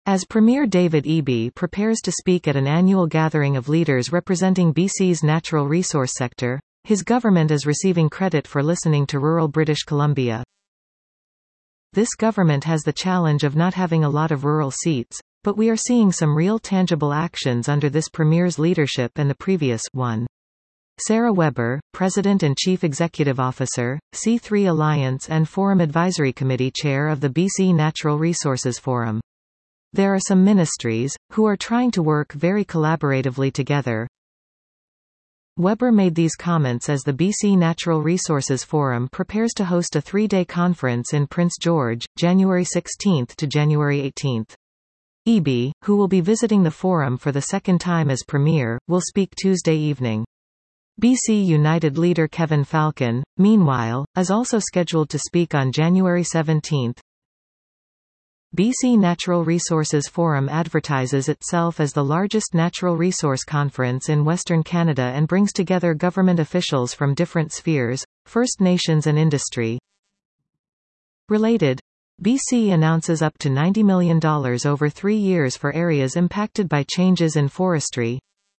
As Premier David Eby prepares to speak at an annual gathering of leaders representing BC's natural resource sector, his government is receiving credit for listening to rural British Columbia. This government has the challenge of not having a lot of rural seats, but we are seeing some real tangible actions under this Premier's leadership and the previous one. Sarah Weber, President and Chief Executive Officer, C3 Alliance and Forum Advisory Committee Chair of the BC Natural Resources Forum. There are some ministries, who are trying to work very collaboratively together. Weber made these comments as the BC Natural Resources Forum prepares to host a 3-day conference in Prince George, January 16 to January 18. Eby, who will be visiting the forum for the second time as Premier, will speak Tuesday evening. BC United leader Kevin Falcon, meanwhile, is also scheduled to speak on January 17. BC Natural Resources Forum advertises itself as the largest natural resource conference in Western Canada and brings together government officials from different spheres, First Nations and industry. Related, BC announces up to $90 million over 3 years for areas impacted by changes in forestry.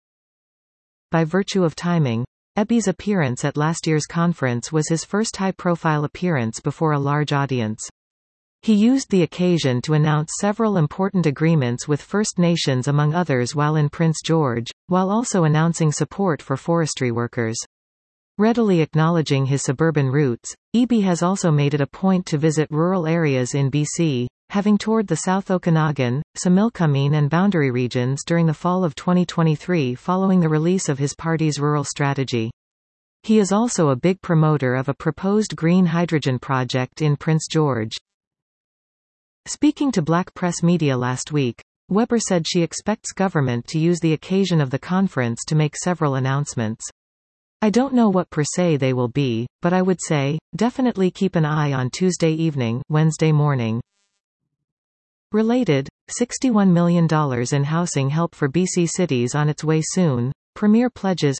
By virtue of timing, Eby's appearance at last year's conference was his first high-profile appearance before a large audience. He used the occasion to announce several important agreements with First Nations among others while in Prince George, while also announcing support for forestry workers. Readily acknowledging his suburban roots, Eby has also made it a point to visit rural areas in BC, having toured the South Okanagan, Similkameen and Boundary regions during the fall of 2023 following the release of his party's rural strategy. He is also a big promoter of a proposed green hydrogen project in Prince George. Speaking to Black Press Media last week, Weber said she expects government to use the occasion of the conference to make several announcements. I don't know what per se they will be, but I would say, definitely keep an eye on Tuesday evening, Wednesday morning. Related, $61 million in housing help for BC cities on its way soon, Premier pledges.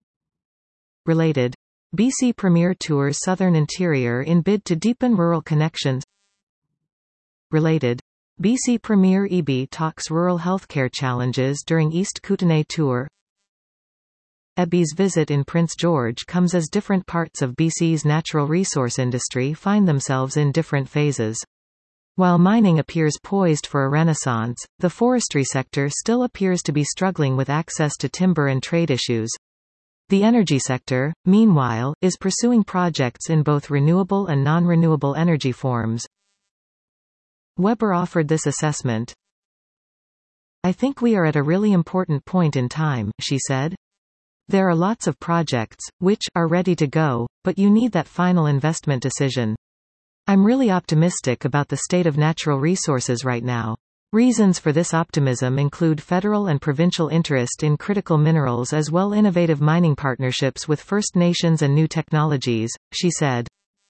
Related, BC Premier tours Southern Interior in bid to deepen rural connections. Related, BC Premier Eby talks rural healthcare challenges during East Kootenay tour. Eby's visit in Prince George comes as different parts of BC's natural resource industry find themselves in different phases. While mining appears poised for a renaissance, the forestry sector still appears to be struggling with access to timber and trade issues. The energy sector, meanwhile, is pursuing projects in both renewable and non-renewable energy forms. Weber offered this assessment. I think we are at a really important point in time, she said. There are lots of projects, which are ready to go, but you need that final investment decision. I'm really optimistic about the state of natural resources right now. Reasons for this optimism include federal and provincial interest in critical minerals as well as innovative mining partnerships with First Nations and new technologies, she said.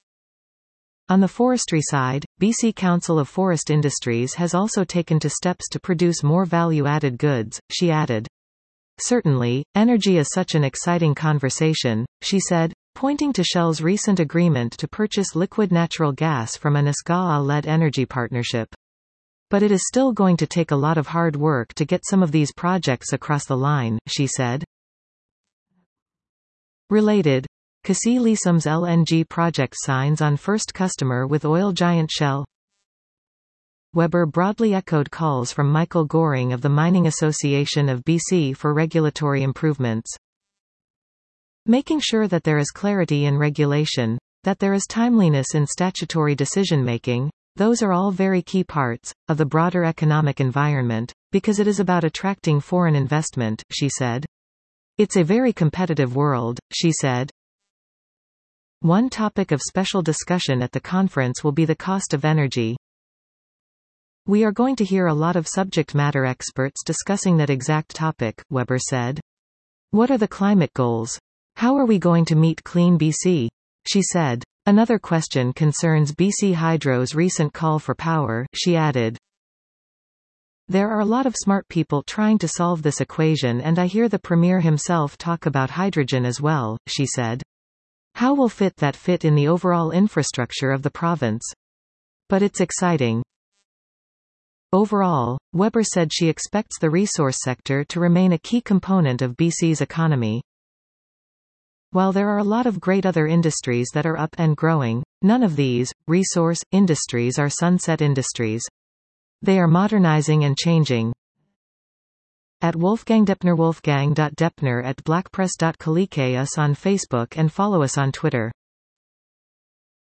On the forestry side, BC Council of Forest Industries has also taken steps to produce more value-added goods, she added. Certainly, energy is such an exciting conversation, she said, pointing to Shell's recent agreement to purchase liquid natural gas from a Nisga'a-led energy partnership. But it is still going to take a lot of hard work to get some of these projects across the line, she said. Related, Kssi Lisum's LNG project signs on first customer with oil giant Shell. Weber broadly echoed calls from Michael Goring of the Mining Association of BC for regulatory improvements. Making sure that there is clarity in regulation, that there is timeliness in statutory decision-making, those are all very key parts of the broader economic environment, because it is about attracting foreign investment, she said. It's a very competitive world, she said. One topic of special discussion at the conference will be the cost of energy. We are going to hear a lot of subject matter experts discussing that exact topic, Weber said. What are the climate goals? How are we going to meet Clean BC? She said. Another question concerns BC Hydro's recent call for power, she added. There are a lot of smart people trying to solve this equation and I hear the Premier himself talk about hydrogen as well, she said. How will fit in the overall infrastructure of the province? But it's exciting. Overall, Weber said she expects the resource sector to remain a key component of BC's economy. While there are a lot of great other industries that are up and growing, none of these resource industries are sunset industries. They are modernizing and changing. At Wolfgang Deppner, wolfgang.deppner@blackpress.colike us on Facebook and follow us on Twitter.